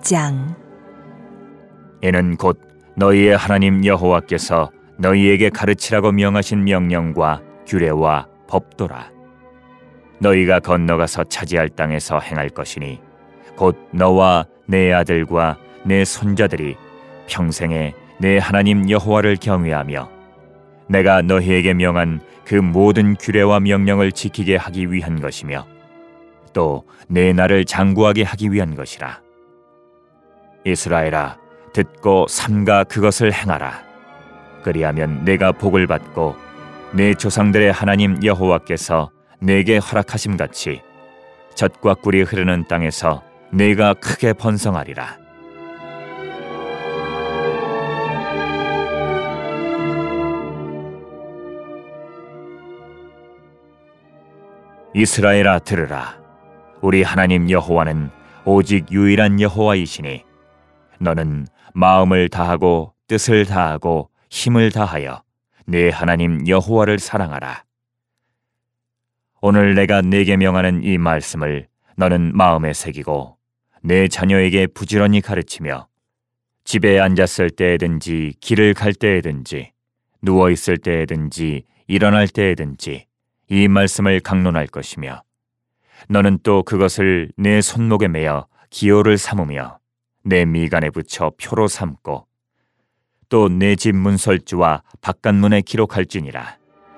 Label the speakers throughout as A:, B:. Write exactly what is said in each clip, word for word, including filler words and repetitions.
A: 장.
B: 이는 곧 너희의 하나님 여호와께서 너희에게 가르치라고 명하신 명령과 규례와 법도라. 너희가 건너가서 차지할 땅에서 행할 것이니 곧 너와 내 아들과 내 손자들이 평생에 내 하나님 여호와를 경외하며 내가 너희에게 명한 그 모든 규례와 명령을 지키게 하기 위한 것이며 또 내 나를 장구하게 하기 위한 것이라. 이스라엘아, 듣고 삼가 그것을 행하라. 그리하면 내가 복을 받고 내 조상들의 하나님 여호와께서 내게 허락하심 같이 젖과 꿀이 흐르는 땅에서 내가 크게 번성하리라. 이스라엘아, 들으라. 우리 하나님 여호와는 오직 유일한 여호와이시니 너는 마음을 다하고 뜻을 다하고 힘을 다하여 내 하나님 여호와를 사랑하라. 오늘 내가 네게 명하는 이 말씀을 너는 마음에 새기고 내 자녀에게 부지런히 가르치며 집에 앉았을 때에든지 길을 갈 때에든지 누워 있을 때에든지 일어날 때에든지 이 말씀을 강론할 것이며 너는 또 그것을 내 손목에 매어 기호를 삼으며 내 미간에 붙여 표로 삼고 또 내 집 문설주와 바깥문에 기록할지니라.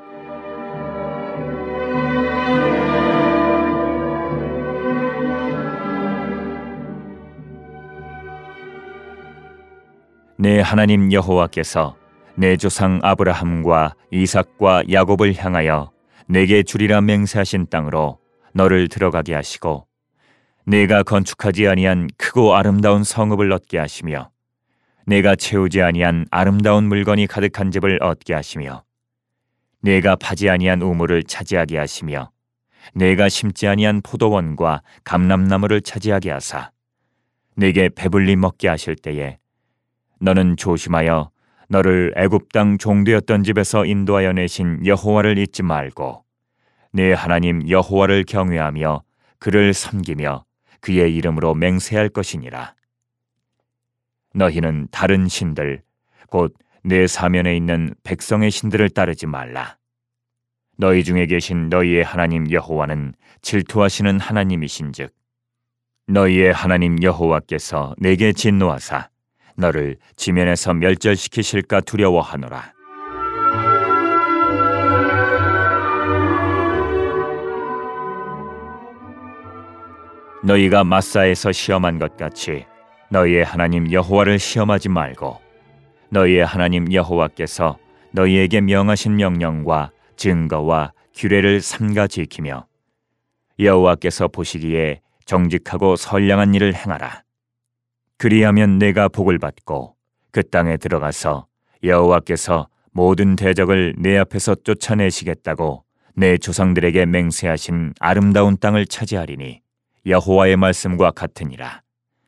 B: 내 하나님 여호와께서 내 조상 아브라함과 이삭과 야곱을 향하여 내게 주리라 맹세하신 땅으로 너를 들어가게 하시고 내가 건축하지 아니한 크고 아름다운 성읍을 얻게 하시며 내가 채우지 아니한 아름다운 물건이 가득한 집을 얻게 하시며 내가 파지 아니한 우물을 차지하게 하시며 내가 심지 아니한 포도원과 감람나무를 차지하게 하사 내게 배불리 먹게 하실 때에 너는 조심하여 너를 애굽 땅 종되었던 집에서 인도하여 내신 여호와를 잊지 말고 내 하나님 여호와를 경외하며 그를 섬기며 그의 이름으로 맹세할 것이니라. 너희는 다른 신들 곧 내 사면에 있는 백성의 신들을 따르지 말라. 너희 중에 계신 너희의 하나님 여호와는 질투하시는 하나님이신즉 너희의 하나님 여호와께서 내게 진노하사 너를 지면에서 멸절시키실까 두려워하노라. 너희가 마사에서 시험한 것 같이 너희의 하나님 여호와를 시험하지 말고 너희의 하나님 여호와께서 너희에게 명하신 명령과 증거와 규례를 삼가 지키며 여호와께서 보시기에 정직하고 선량한 일을 행하라. 그리하면 내가 복을 받고 그 땅에 들어가서 여호와께서 모든 대적을 내 앞에서 쫓아내시겠다고 내 조상들에게 맹세하신 아름다운 땅을 차지하리니 여호와의 말씀과 같으니라.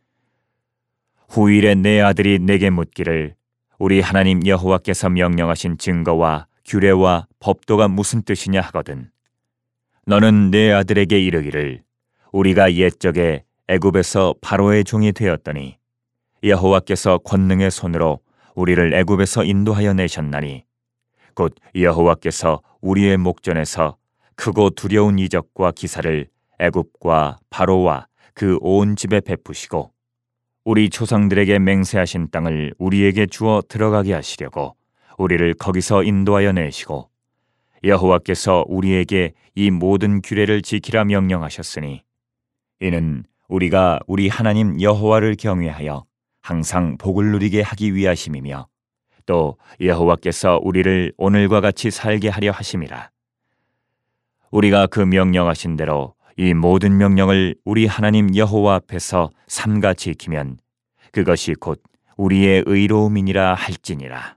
B: 후일에 내 아들이 내게 묻기를 우리 하나님 여호와께서 명령하신 증거와 규례와 법도가 무슨 뜻이냐 하거든 너는 내 아들에게 이르기를 우리가 옛적에 애굽에서 바로의 종이 되었더니 여호와께서 권능의 손으로 우리를 애굽에서 인도하여 내셨나니 곧 여호와께서 우리의 목전에서 크고 두려운 이적과 기사를 애굽과 바로와 그 온 집에 베푸시고 우리 조상들에게 맹세하신 땅을 우리에게 주어 들어가게 하시려고 우리를 거기서 인도하여 내시고 여호와께서 우리에게 이 모든 규례를 지키라 명령하셨으니 이는 우리가 우리 하나님 여호와를 경외하여 항상 복을 누리게 하기 위하심이며 또 여호와께서 우리를 오늘과 같이 살게 하려 하심이라. 우리가 그 명령하신 대로 이 모든 명령을 우리 하나님 여호와 앞에서 삼가 지키면 그것이 곧 우리의 의로움이니라 할지니라.